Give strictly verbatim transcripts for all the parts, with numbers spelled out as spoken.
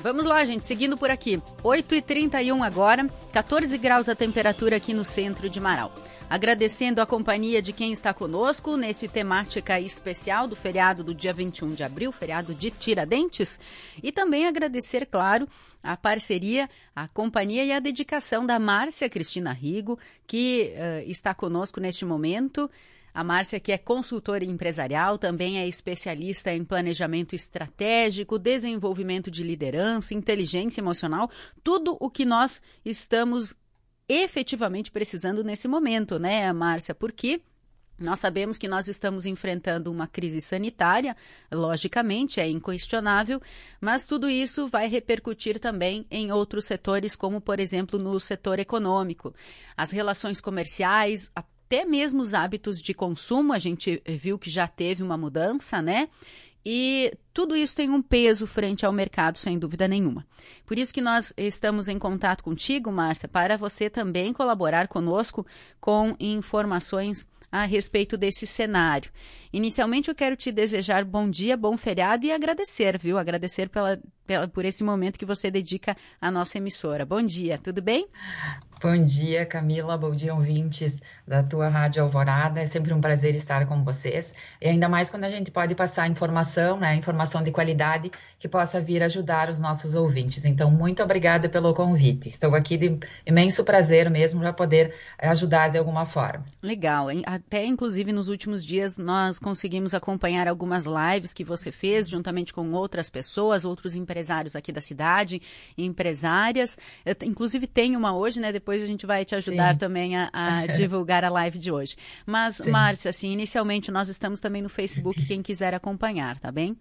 Vamos lá, gente, seguindo por aqui. oito e trinta e um agora, quatorze graus a temperatura aqui no centro de Marau. Agradecendo a companhia de quem está conosco nesse temática especial do feriado do dia vinte e um de abril, feriado de Tiradentes. E também agradecer, claro, a parceria, a companhia e a dedicação da Márcia Cristina Rigo, que uh, está conosco neste momento. A Márcia, que é consultora empresarial, também é especialista em planejamento estratégico, desenvolvimento de liderança, inteligência emocional, tudo o que nós estamos efetivamente precisando nesse momento, né, Márcia? Porque nós sabemos que nós estamos enfrentando uma crise sanitária, logicamente, é inquestionável, mas tudo isso vai repercutir também em outros setores, como, por exemplo, no setor econômico. As relações comerciais, até mesmo os hábitos de consumo, a gente viu que já teve uma mudança, né? E tudo isso tem um peso frente ao mercado, sem dúvida nenhuma. Por isso que nós estamos em contato contigo, Márcia, para você também colaborar conosco com informações a respeito desse cenário. Inicialmente, eu quero te desejar bom dia, bom feriado e agradecer, viu? Agradecer pela, pela, por esse momento que você dedica à nossa emissora. Bom dia, tudo bem? Bom dia, Camila. Bom dia, ouvintes da tua Rádio Alvorada. É sempre um prazer estar com vocês. E ainda mais quando a gente pode passar informação, né? Informação de qualidade que possa vir ajudar os nossos ouvintes. Então, muito obrigada pelo convite. Estou aqui de imenso prazer mesmo para poder ajudar de alguma forma. Legal. Até, inclusive, nos últimos dias, nós conseguimos acompanhar algumas lives que você fez, juntamente com outras pessoas, outros empresários aqui da cidade, empresárias. Eu, inclusive, tem uma hoje, né? Depois a gente vai te ajudar Sim. também a, a divulgar a live de hoje. Mas, Sim. Márcia, assim, inicialmente nós estamos também no Facebook, quem quiser acompanhar, tá bem?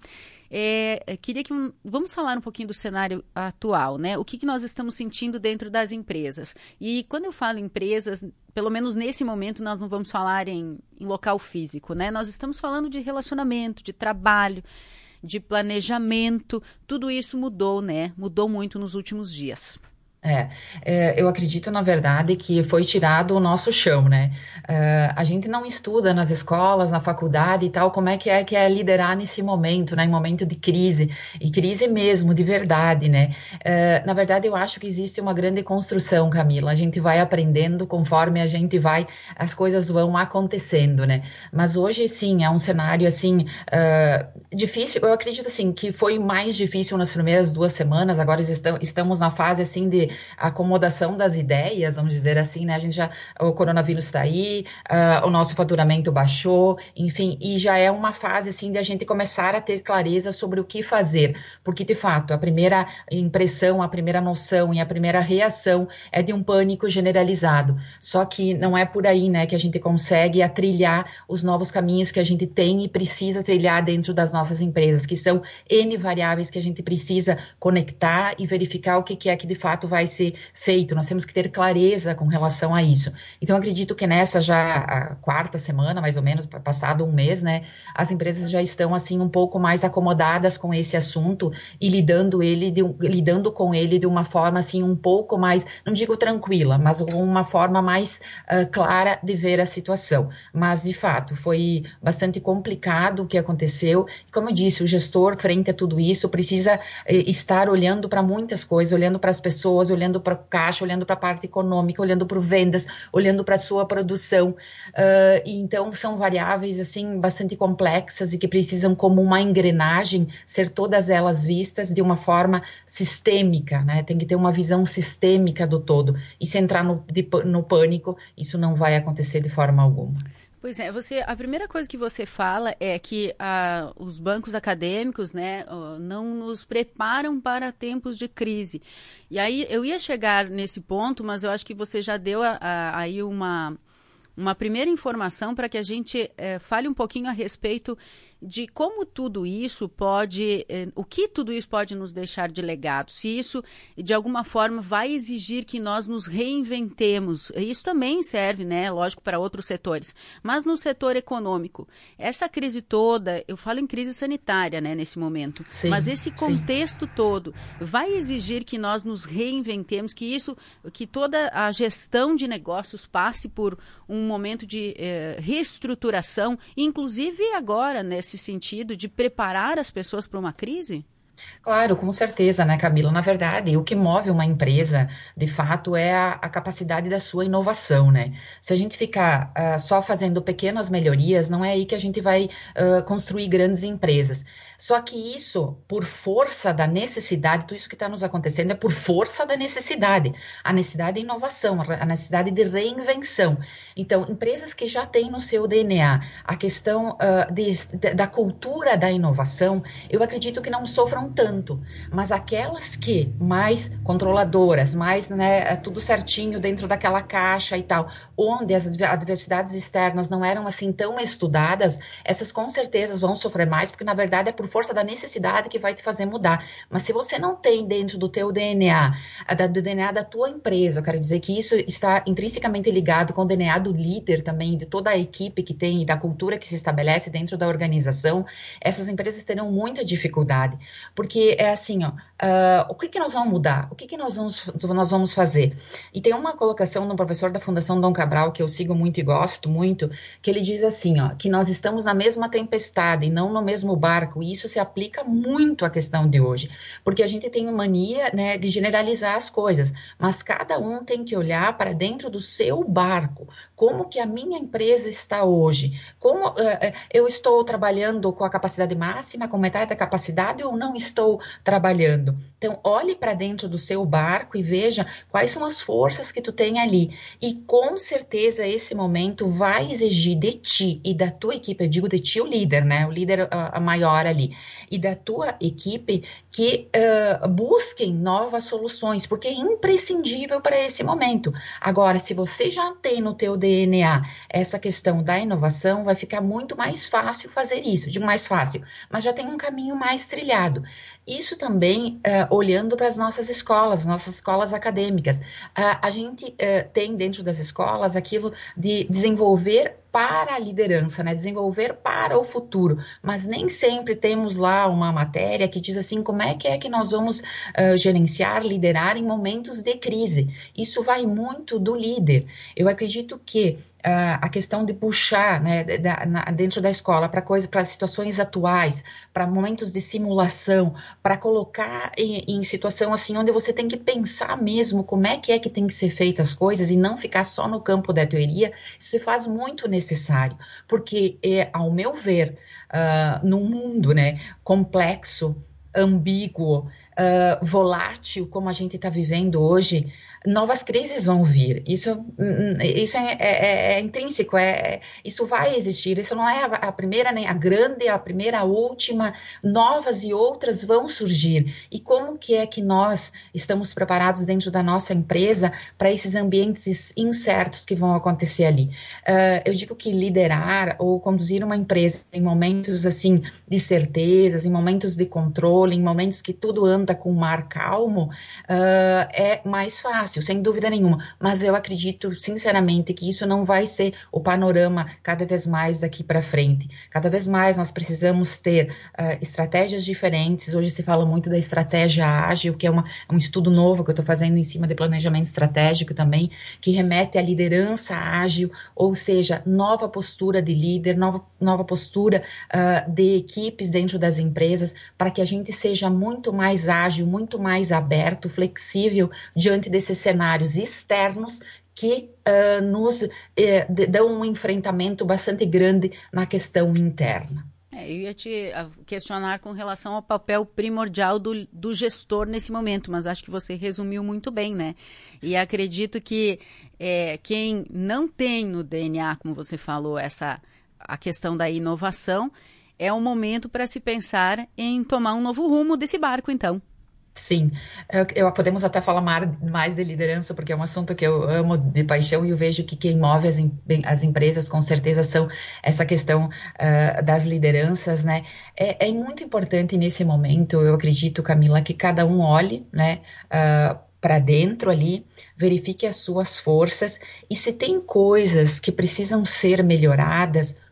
É, queria que vamos falar um pouquinho do cenário atual, né? O que, que nós estamos sentindo dentro das empresas. E quando eu falo empresas, pelo menos nesse momento nós não vamos falar em, em local físico, né? Nós estamos falando de relacionamento, de trabalho, de planejamento. Tudo isso mudou, né? Mudou muito nos últimos dias. É, é, eu acredito, na verdade, que foi tirado o nosso chão, né? É, a gente não estuda nas escolas, na faculdade e tal, como é que é que é liderar nesse momento, né? Em momento de crise, e crise mesmo, de verdade, né? É, na verdade, eu acho que existe uma grande construção, Camila. A gente vai aprendendo conforme a gente vai, as coisas vão acontecendo, né? Mas hoje, sim, é um cenário, assim, é, difícil. Eu acredito, assim, que foi mais difícil nas primeiras duas semanas, agora estamos na fase, assim, de acomodação das ideias, vamos dizer assim, né? A gente já, o coronavírus está aí, uh, o nosso faturamento baixou, enfim, e já é uma fase, assim, de a gente começar a ter clareza sobre o que fazer, porque, de fato, a primeira impressão, a primeira noção e a primeira reação é de um pânico generalizado, só que não é por aí, né, que a gente consegue trilhar os novos caminhos que a gente tem e precisa trilhar dentro das nossas empresas, que são N variáveis que a gente precisa conectar e verificar o que, que é que, de fato, vai vai ser feito, nós temos que ter clareza com relação a isso. Então, acredito que nessa já a quarta semana, mais ou menos, passado um mês, né, as empresas já estão, assim, um pouco mais acomodadas com esse assunto e lidando, ele de, lidando com ele de uma forma, assim, um pouco mais, não digo tranquila, mas com uma forma mais uh, clara de ver a situação. Mas, de fato, foi bastante complicado o que aconteceu. Como eu disse, o gestor, frente a tudo isso, precisa eh, estar olhando para muitas coisas, olhando para as pessoas, olhando para o caixa, olhando para a parte econômica, olhando para vendas, olhando para a sua produção. Uh, e então, são variáveis, assim, bastante complexas e que precisam, como uma engrenagem, ser todas elas vistas de uma forma sistêmica, né? Tem que ter uma visão sistêmica do todo. E se entrar no, de, no pânico, isso não vai acontecer de forma alguma. Pois é, você, a primeira coisa que você fala é que ah, os bancos acadêmicos, né, não nos preparam para tempos de crise. E aí eu ia chegar nesse ponto, mas eu acho que você já deu a, a, aí uma, uma primeira informação para que a gente eh, fale um pouquinho a respeito de como tudo isso pode, eh, o que tudo isso pode nos deixar de legado, se isso de alguma forma vai exigir que nós nos reinventemos. Isso também serve, né, lógico, para outros setores, mas no setor econômico, essa crise toda, eu falo em crise sanitária, né, nesse momento, sim, mas esse contexto sim. todo vai exigir que nós nos reinventemos, que isso, que toda a gestão de negócios passe por um momento de eh, reestruturação, inclusive agora, nesse sentido de preparar as pessoas para uma crise? Claro, com certeza, né, Camila? Na verdade, o que move uma empresa, de fato, é a, a capacidade da sua inovação, né? Se a gente ficar ah, só fazendo pequenas melhorias, não é aí que a gente vai ah, construir grandes empresas. Só que isso, por força da necessidade, tudo isso que está nos acontecendo é por força da necessidade. A necessidade de inovação, a necessidade de reinvenção. Então, empresas que já têm no seu D N A a questão ah, de- da cultura da inovação, eu acredito que não sofram tanto, mas aquelas que mais controladoras, mais, né, tudo certinho dentro daquela caixa e tal, onde as adversidades externas não eram assim tão estudadas, essas com certeza vão sofrer mais, porque na verdade é por força da necessidade que vai te fazer mudar. Mas se você não tem dentro do teu D N A, do D N A da tua empresa, eu quero dizer que isso está intrinsecamente ligado com o D N A do líder também, de toda a equipe que tem e da cultura que se estabelece dentro da organização, essas empresas terão muita dificuldade. Porque é assim, ó, uh, o que, que nós vamos mudar? O que, que nós, vamos, nós vamos fazer? E tem uma colocação do professor da Fundação Dom Cabral, que eu sigo muito e gosto muito, que ele diz assim, ó, que nós estamos na mesma tempestade e não no mesmo barco, e isso se aplica muito à questão de hoje, porque a gente tem mania, né, de generalizar as coisas, mas cada um tem que olhar para dentro do seu barco, como que a minha empresa está hoje, como uh, eu estou trabalhando com a capacidade máxima, com metade da capacidade ou não estou trabalhando. Então, olhe para dentro do seu barco e veja quais são as forças que tu tem ali. E com certeza esse momento vai exigir de ti e da tua equipe, eu digo de ti o líder, né? O líder uh, a maior ali, e da tua equipe que uh, busquem novas soluções, porque é imprescindível para esse momento. Agora, se você já tem no teu D N A essa questão da inovação, vai ficar muito mais fácil fazer isso. Digo mais fácil, mas já tem um caminho mais trilhado. Isso também, uh, olhando para as nossas escolas, nossas escolas acadêmicas. Uh, a gente uh, tem dentro das escolas aquilo de desenvolver para a liderança, né? Desenvolver para o futuro, mas nem sempre temos lá uma matéria que diz assim, como é que é que nós vamos uh, gerenciar, liderar em momentos de crise. Isso vai muito do líder. Eu acredito que uh, a questão de puxar, né, da, na, dentro da escola para coisa, para situações atuais, para momentos de simulação, para colocar em, em situação assim, onde você tem que pensar mesmo como é que é que tem que ser feitas as coisas e não ficar só no campo da teoria, isso se faz muito necessário, porque, é, ao meu ver, uh, num mundo, né, complexo, ambíguo, uh, volátil, como a gente está vivendo hoje, novas crises vão vir. Isso, isso é, é, é intrínseco, é, isso vai existir. Isso não é a, a primeira, nem a grande, a primeira, a última. Novas e outras vão surgir. E como que é que nós estamos preparados dentro da nossa empresa para esses ambientes incertos que vão acontecer ali? Uh, eu digo que liderar ou conduzir uma empresa em momentos assim de certezas, em momentos de controle, em momentos que tudo anda com o mar calmo, uh, é mais fácil, sem dúvida nenhuma, mas eu acredito sinceramente que isso não vai ser o panorama cada vez mais daqui para frente. Cada vez mais nós precisamos ter uh, estratégias diferentes. Hoje se fala muito da estratégia ágil, que é uma, um estudo novo que eu estou fazendo em cima de planejamento estratégico também, que remete à liderança ágil, ou seja, nova postura de líder, nova, nova postura uh, de equipes dentro das empresas, para que a gente seja muito mais ágil, muito mais aberto, flexível diante desses cenários externos que uh, nos uh, dão um enfrentamento bastante grande na questão interna. É, eu ia te questionar com relação ao papel primordial do, do gestor nesse momento, mas acho que você resumiu muito bem, né? E acredito que é, quem não tem no D N A, como você falou, essa, a questão da inovação, é um momento para se pensar em tomar um novo rumo desse barco, então. Sim, eu, eu, podemos até falar mais de liderança, porque é um assunto que eu amo de paixão e eu vejo que quem move as, as empresas com certeza são essa questão uh, das lideranças, né? É, é muito importante nesse momento, eu acredito, Camila, que cada um olhe, né, uh, para dentro ali, verifique as suas forças e se tem coisas que precisam ser melhoradas,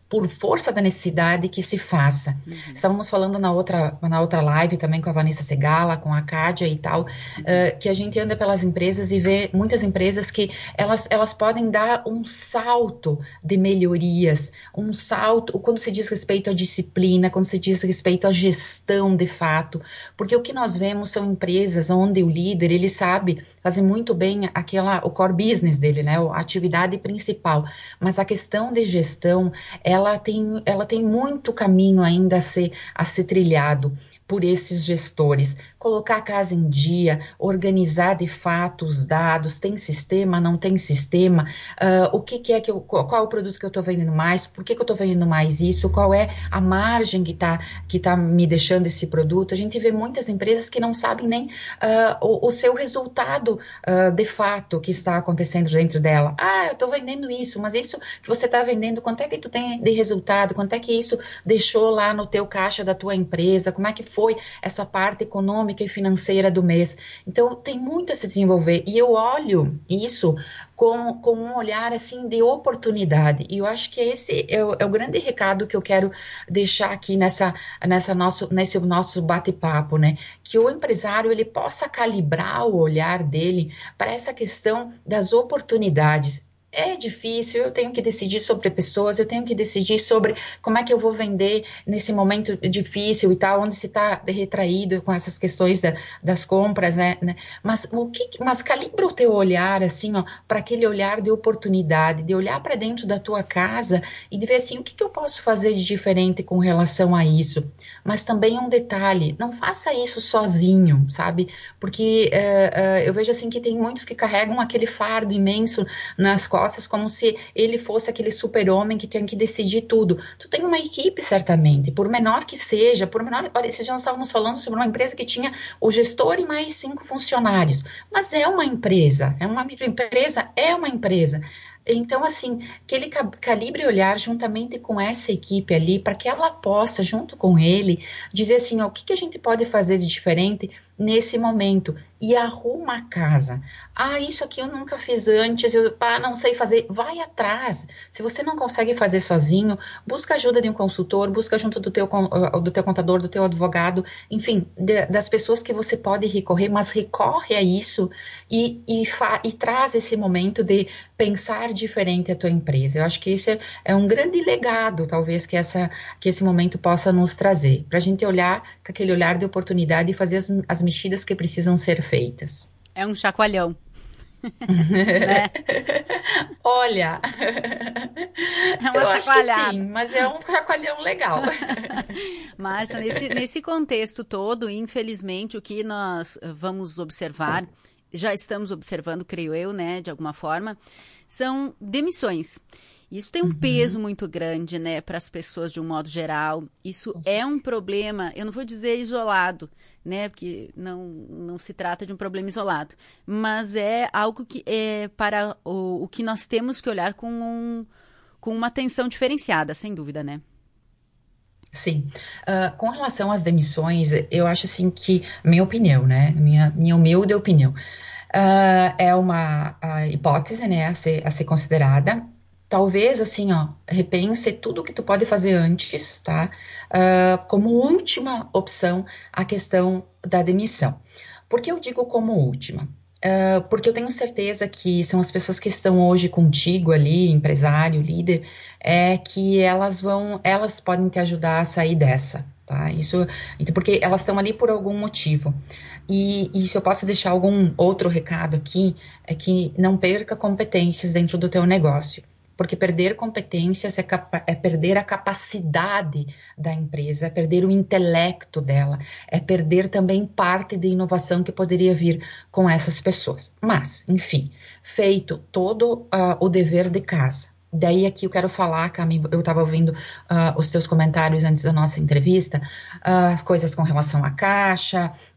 por força da necessidade que se faça. Uhum. Estávamos falando na outra, na outra live também com a Vanessa Segala, com a Cádia e tal, uhum. uh, que a gente anda pelas empresas e vê muitas empresas que elas, elas podem dar um salto de melhorias, um salto, quando se diz respeito à disciplina, quando se diz respeito à gestão de fato, porque o que nós vemos são empresas onde o líder, ele sabe fazer muito bem aquela, o core business dele, né, a atividade principal, mas a questão de gestão, ela tem, ela tem muito caminho ainda a ser, a ser trilhado por esses gestores, colocar a casa em dia, organizar de fato os dados, tem sistema, não tem sistema, uh, o que, que é que eu, qual é o produto que eu estou vendendo mais, por que, que eu estou vendendo mais isso, qual é a margem que está que tá me deixando esse produto. A gente vê muitas empresas que não sabem nem uh, o, o seu resultado uh, de fato que está acontecendo dentro dela. Ah, eu estou vendendo isso, mas isso que você está vendendo, quanto é que tu tem de resultado, quanto é que isso deixou lá no teu caixa da tua empresa, como é que foi essa parte econômica e financeira do mês. Então, tem muito a se desenvolver. E eu olho isso com, com um olhar, assim, de oportunidade. E eu acho que esse é o, é o grande recado que eu quero deixar aqui nessa, nessa nosso, nesse nosso bate-papo, né? Que o empresário, ele possa calibrar o olhar dele para essa questão das oportunidades. É difícil, eu tenho que decidir sobre pessoas, eu tenho que decidir sobre como é que eu vou vender nesse momento difícil e tal, onde se está retraído com essas questões da, das compras, né? Mas, o que, mas calibra o teu olhar, assim, ó, para aquele olhar de oportunidade, de olhar para dentro da tua casa e de ver, assim, o que, que eu posso fazer de diferente com relação a isso. Mas também um detalhe, não faça isso sozinho, sabe? Porque uh, uh, eu vejo, assim, que tem muitos que carregam aquele fardo imenso nas costas, como se ele fosse aquele super-homem que tinha que decidir tudo. Tu tem uma equipe, certamente, por menor que seja, por menor... Olha, esses dias nós estávamos falando sobre uma empresa que tinha o gestor e mais cinco funcionários, mas é uma empresa, é uma microempresa, é uma empresa. Então, assim, que ele calibre olhar juntamente com essa equipe ali, para que ela possa, junto com ele, dizer assim, ó, o que, que a gente pode fazer de diferente nesse momento, e arruma a casa. Ah, isso aqui eu nunca fiz antes, eu pá, não sei fazer. Vai atrás. Se você não consegue fazer sozinho, busca ajuda de um consultor, busca junto do teu, do teu contador, do teu advogado, enfim, de, das pessoas que você pode recorrer, mas recorre a isso e, e, fa, e traz esse momento de pensar diferente a tua empresa. Eu acho que esse é, é um grande legado, talvez, que, essa, que esse momento possa nos trazer, para a gente olhar com aquele olhar de oportunidade e fazer as, as mexidas que precisam ser feitas. É um chacoalhão. Né? Olha, é uma eu chacoalhada. Acho que sim, mas é um chacoalhão legal. Márcia, nesse, nesse contexto todo, infelizmente, o que nós vamos observar, já estamos observando, creio eu, né, de alguma forma, são demissões. Isso tem um uhum. peso muito grande, né, para as pessoas de um modo geral. Isso é um problema, eu não vou dizer isolado, né, porque não, não se trata de um problema isolado, mas é algo que é para o, o que nós temos que olhar com, um, com uma atenção diferenciada, sem dúvida, né? Sim. Uh, com relação às demissões, eu acho assim que, minha opinião, né, minha, minha humilde opinião, uh, é uma uh, hipótese, né, a ser, a ser considerada. Talvez, assim, ó, repense tudo o que tu pode fazer antes, tá? Uh, como última opção, a questão da demissão. Por que eu digo como última? Uh, porque eu tenho certeza que são as pessoas que estão hoje contigo ali, empresário, líder, é que elas vão, elas podem te ajudar a sair dessa, tá? Isso, porque elas estão ali por algum motivo. E, e se eu posso deixar algum outro recado aqui, é que não perca competências dentro do teu negócio. Porque perder competências é, capa- é perder a capacidade da empresa, é perder o intelecto dela, é perder também parte de inovação que poderia vir com essas pessoas. Mas, enfim, feito todo uh, o dever de casa. Daí aqui eu quero falar, Cami, eu estava ouvindo uh, os teus comentários antes da nossa entrevista, uh, as coisas com relação à caixa,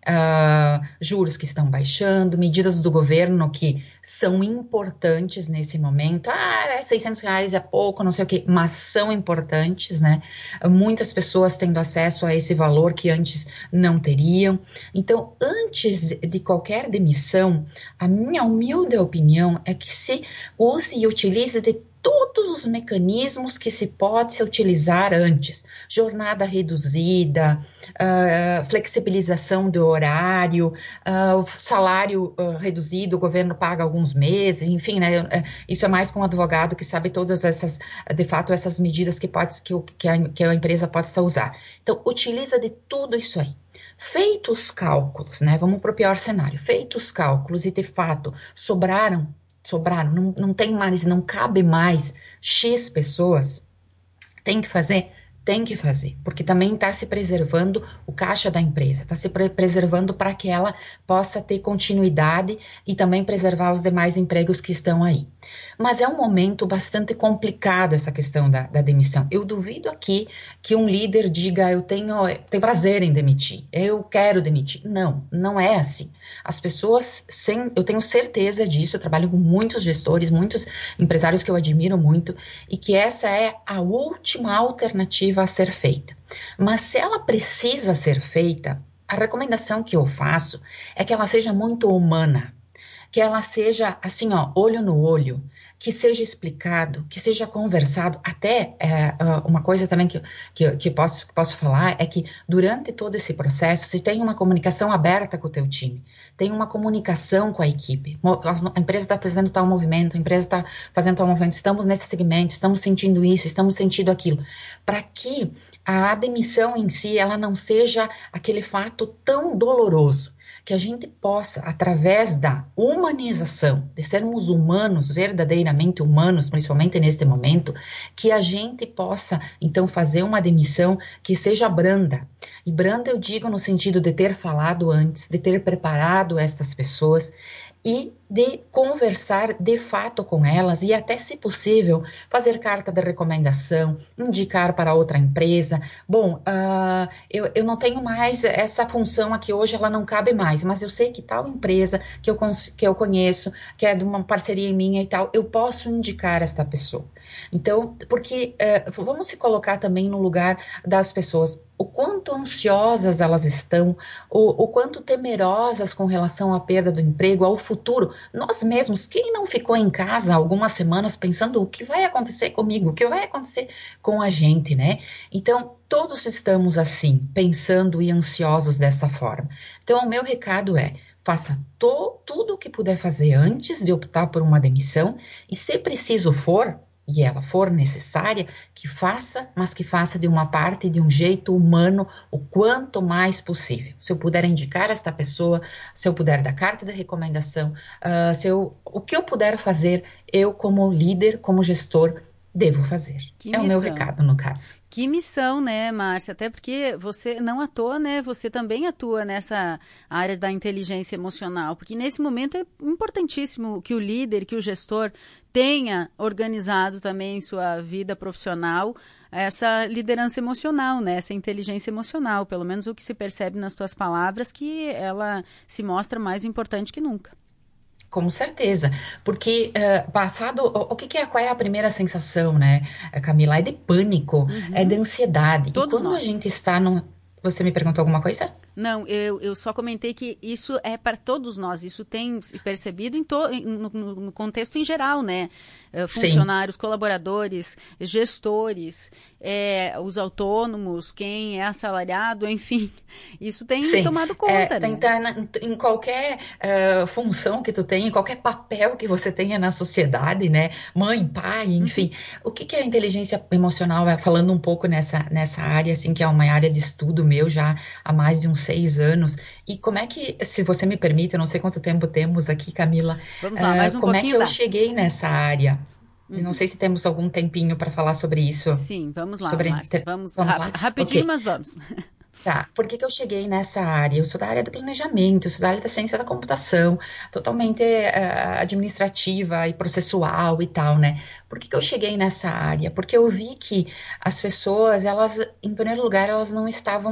uh, juros que estão baixando, medidas do governo que são importantes nesse momento. Ah, seiscentos reais é pouco, não sei o quê, mas são importantes, né? Muitas pessoas tendo acesso a esse valor que antes não teriam. Então, antes de qualquer demissão, a minha humilde opinião é que se use e utilize de todos os mecanismos que se pode se utilizar antes. Jornada reduzida, uh, flexibilização do horário, uh, salário uh, reduzido, o governo paga alguns meses, enfim, né, isso é mais com um advogado que sabe todas essas, de fato, essas medidas que, pode, que, que, a, que a empresa possa usar. Então, utiliza de tudo isso aí. Feitos os cálculos, né, vamos para o pior cenário, feitos os cálculos e, de fato, sobraram sobraram, não, não tem mais, não cabe mais X pessoas, tem que fazer? Tem que fazer, porque também está se preservando o caixa da empresa, está se pre- preservando para que ela possa ter continuidade e também preservar os demais empregos que estão aí. Mas é um momento bastante complicado essa questão da, da demissão. Eu duvido aqui que um líder diga, eu tenho, tenho prazer em demitir, eu quero demitir. Não, não é assim. As pessoas, sem, eu tenho certeza disso, eu trabalho com muitos gestores, muitos empresários que eu admiro muito, e que essa é a última alternativa a ser feita. Mas se ela precisa ser feita, a recomendação que eu faço é que ela seja muito humana, que ela seja assim, ó, olho no olho, que seja explicado, que seja conversado. Até é, uma coisa também que, que, que posso, posso falar é que durante todo esse processo, se tem uma comunicação aberta com o teu time, tem uma comunicação com a equipe, a empresa está fazendo tal movimento, a empresa está fazendo tal movimento, estamos nesse segmento, estamos sentindo isso, estamos sentindo aquilo, para que a demissão em si, ela não seja aquele fato tão doloroso, que a gente possa, através da humanização, de sermos humanos, verdadeiramente humanos, principalmente neste momento, que a gente possa, então, fazer uma demissão que seja branda. E branda eu digo no sentido de ter falado antes, de ter preparado estas pessoas e de conversar de fato com elas e até, se possível, fazer carta de recomendação, indicar para outra empresa. Bom, uh, eu, eu não tenho mais essa função aqui hoje, ela não cabe mais, mas eu sei que tal empresa que eu, que eu conheço, que é de uma parceria minha e tal, eu posso indicar esta pessoa. Então, porque uh, vamos se colocar também no lugar das pessoas, o quanto ansiosas elas estão, o, o quanto temerosas com relação à perda do emprego, ao futuro. Nós mesmos, quem não ficou em casa algumas semanas pensando o que vai acontecer comigo, o que vai acontecer com a gente, né? Então, todos estamos assim, pensando e ansiosos dessa forma. Então, o meu recado é, faça to, tudo o que puder fazer antes de optar por uma demissão e, se preciso for, e ela for necessária, que faça, mas que faça de uma parte, de um jeito humano, o quanto mais possível. Se eu puder indicar esta pessoa, se eu puder dar carta de recomendação, uh, se eu, o que eu puder fazer, eu como líder, como gestor, devo fazer. Que é missão. O meu recado, no caso. Que missão, né, Márcia? Até porque você não atua, né? Você também atua nessa área da inteligência emocional, porque nesse momento é importantíssimo que o líder, que o gestor tenha organizado também sua vida profissional, essa liderança emocional, né? Essa inteligência emocional, pelo menos o que se percebe nas tuas palavras, que ela se mostra mais importante que nunca. Com certeza, porque uh, passado, o, o que, que é, qual é a primeira sensação, né, Camila? É de pânico, uhum. é de ansiedade. Todos e quando nós. a gente está num... Você me perguntou alguma coisa? Não, eu, eu só comentei que isso é para todos nós, isso tem se percebido em to, no, no contexto em geral, né? Funcionários, Sim. colaboradores, gestores, é, os autônomos, quem é assalariado, enfim, isso tem Sim. tomado conta, é, né? Tem, tá, em qualquer uh, função que tu tenha, em qualquer papel que você tenha na sociedade, né? Mãe, pai, enfim. Uhum. O que, que é a inteligência emocional? Falando um pouco nessa, nessa área, assim, que é uma área de estudo meu já há mais de uns seis anos. E como é que, se você me permite, eu não sei quanto tempo temos aqui, Camila. Vamos lá, mais um uh, como pouquinho é que dá. eu cheguei nessa área? Uhum. Não sei se temos algum tempinho para falar sobre isso. Sim, vamos lá, sobre... Márcia. Vamos, vamos ra- lá? rapidinho, okay. mas vamos. Tá, por que que eu cheguei nessa área? Eu sou da área do planejamento, eu sou da área da ciência da computação, totalmente uh, administrativa e processual e tal, né? Por que que eu cheguei nessa área? Porque eu vi que as pessoas, elas, em primeiro lugar, elas não estavam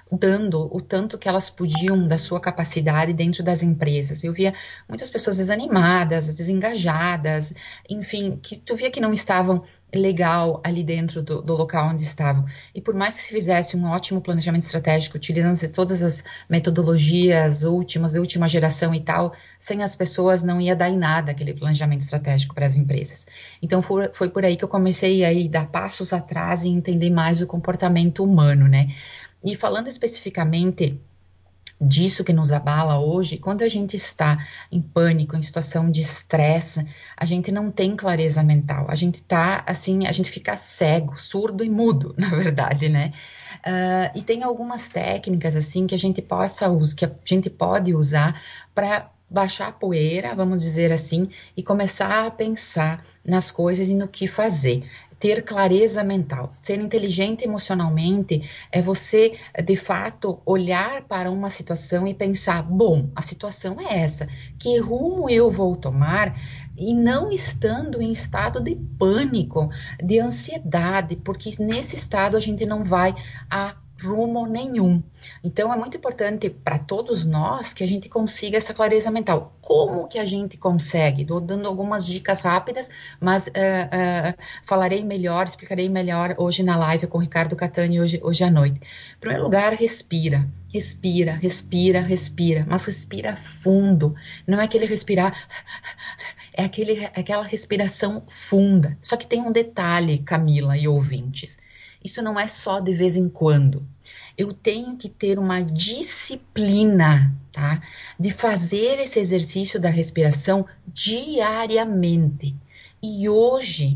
dando o tanto que elas podiam da sua capacidade dentro das empresas. Eu via muitas pessoas desanimadas, desengajadas, enfim, que tu via que não estavam legal ali dentro do, do local onde estavam. E por mais que se fizesse um ótimo planejamento estratégico, utilizando todas as metodologias últimas, de última geração e tal, sem as pessoas não ia dar em nada aquele planejamento estratégico para as empresas. Então foi, foi por aí que eu comecei a dar passos atrás e entender mais o comportamento humano, né? E falando especificamente disso que nos abala hoje, quando a gente está em pânico, em situação de estresse, a gente não tem clareza mental, a gente tá assim, a gente fica cego, surdo e mudo, na verdade, né? Uh, e tem algumas técnicas assim que a gente possa usar, que a gente pode usar para baixar a poeira, vamos dizer assim, e começar a pensar nas coisas e no que fazer. Ter clareza mental, ser inteligente emocionalmente é você, de fato, olhar para uma situação e pensar, bom, a situação é essa, que rumo eu vou tomar? E não estando em estado de pânico, de ansiedade, porque nesse estado a gente não vai a rumo nenhum. Então, é muito importante para todos nós que a gente consiga essa clareza mental. Como que a gente consegue? Estou dando algumas dicas rápidas, mas uh, uh, falarei melhor, explicarei melhor hoje na live com o Ricardo Catani, hoje, hoje à noite. Em primeiro lugar, respira. Respira, respira, respira. Mas respira fundo. Não é aquele respirar... É aquele, aquela respiração funda. Só que tem um detalhe, Camila e ouvintes. Isso não é só de vez em quando. Eu tenho que ter uma disciplina, tá? De fazer esse exercício da respiração diariamente. E hoje,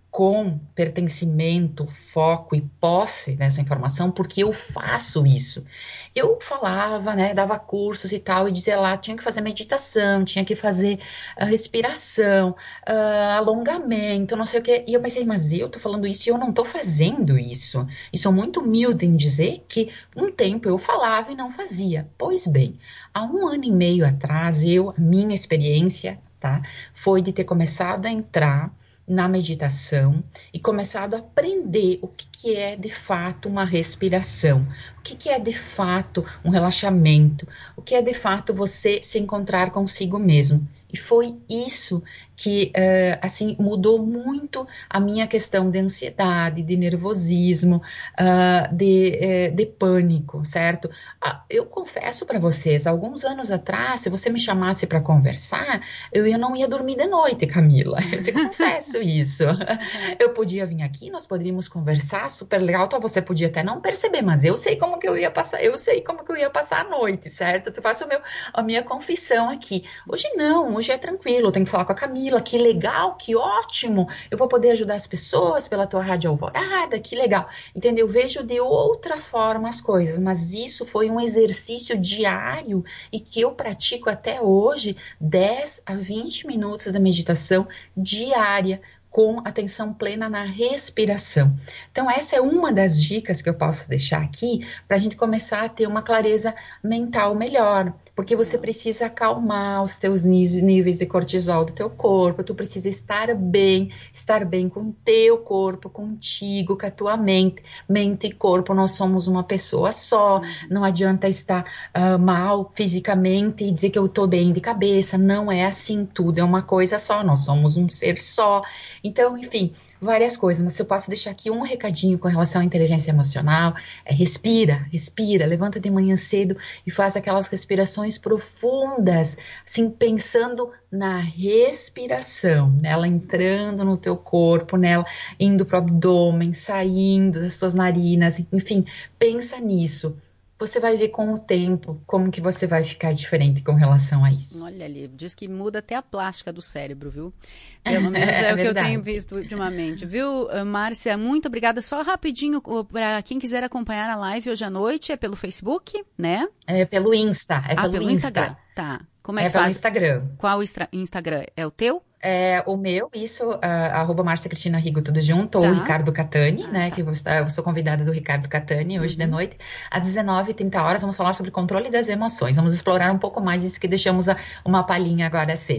com pertencimento, foco e posse dessa informação, porque eu faço isso. Eu falava, né, dava cursos e tal, e dizia lá, tinha que fazer meditação, tinha que fazer uh, respiração, uh, alongamento, não sei o quê. E eu pensei, mas eu tô falando isso e eu não tô fazendo isso. E sou muito humilde em dizer que um tempo eu falava e não fazia. Pois bem, há um ano e meio atrás, eu, a minha experiência, tá, foi de ter começado a entrar na meditação e começado a aprender o que, que é de fato uma respiração, o que, que é de fato um relaxamento, o que é de fato você se encontrar consigo mesmo. E foi isso que, uh, assim, mudou muito a minha questão de ansiedade, de nervosismo, uh, de, uh, de pânico, certo? Uh, eu confesso para vocês, alguns anos atrás, se você me chamasse para conversar, eu ia, não ia dormir de noite, Camila. Eu te confesso isso. Eu podia vir aqui, nós poderíamos conversar, super legal, então você podia até não perceber, mas eu sei como que eu ia passar, eu sei como que eu ia passar a noite, certo? Eu faço o meu, a minha confissão aqui. Hoje não, hoje é tranquilo, eu tenho que falar com a Camila, que legal, que ótimo, eu vou poder ajudar as pessoas pela tua Rádio Alvorada, que legal, entendeu? Eu vejo de outra forma as coisas, mas isso foi um exercício diário e que eu pratico até hoje, dez a vinte minutos da meditação diária, com atenção plena na respiração. Então, essa é uma das dicas que eu posso deixar aqui para a gente começar a ter uma clareza mental melhor, porque você precisa acalmar os teus níveis de cortisol do teu corpo, tu precisa estar bem, estar bem com o teu corpo, contigo, com a tua mente. Mente e corpo, nós somos uma pessoa só, não adianta estar uh, mal fisicamente e dizer que eu estou bem de cabeça, não é assim, tudo é uma coisa só, nós somos um ser só. Então, enfim, várias coisas, mas se eu posso deixar aqui um recadinho com relação à inteligência emocional, é respira, respira, levanta de manhã cedo e faz aquelas respirações profundas, assim, pensando na respiração, nela entrando no teu corpo, nela indo para o abdômen, saindo das suas narinas, enfim, pensa nisso. Você vai ver com o tempo como que você vai ficar diferente com relação a isso. Olha ali, diz que muda até a plástica do cérebro, viu? Pelo menos é, é o que eu tenho visto ultimamente, viu, Márcia? Muito obrigada. Só rapidinho, para quem quiser acompanhar a live hoje à noite, é pelo Facebook, né? É pelo Insta, é ah, pelo, pelo Insta. Instagram, tá. Como é, é que pelo faz? Instagram. Qual Instagram? É o teu? É, o meu, isso, uh, arroba Márcia Cristina Rigo, tudo junto, tá. ou Ricardo Catani, ah, né, tá. que eu, eu sou convidada do Ricardo Catani hoje uhum. de noite, às dezenove e trinta horas, vamos falar sobre controle das emoções, vamos explorar um pouco mais isso que deixamos a, uma palhinha agora cedo.